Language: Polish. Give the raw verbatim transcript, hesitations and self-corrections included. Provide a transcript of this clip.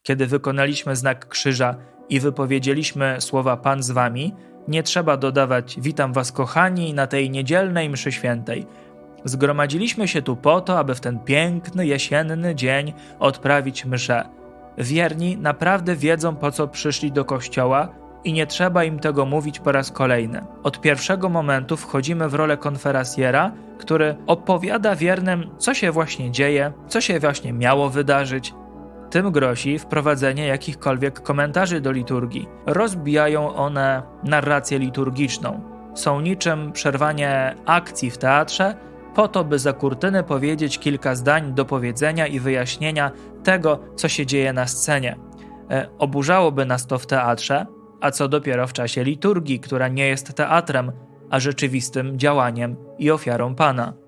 Kiedy wykonaliśmy znak krzyża i wypowiedzieliśmy słowa Pan z wami, nie trzeba dodawać witam was kochani na tej niedzielnej mszy świętej. Zgromadziliśmy się tu po to, aby w ten piękny, jesienny dzień odprawić mszę. Wierni naprawdę wiedzą, po co przyszli do kościoła i nie trzeba im tego mówić po raz kolejny. Od pierwszego momentu wchodzimy w rolę konferencjera, który opowiada wiernym, co się właśnie dzieje, co się właśnie miało wydarzyć. Tym grozi wprowadzenie jakichkolwiek komentarzy do liturgii. Rozbijają one narrację liturgiczną. Są niczym przerwanie akcji w teatrze, po to, by za kurtyny powiedzieć kilka zdań do powiedzenia i wyjaśnienia tego, co się dzieje na scenie. E, oburzałoby nas to w teatrze, a co dopiero w czasie liturgii, która nie jest teatrem, a rzeczywistym działaniem i ofiarą Pana.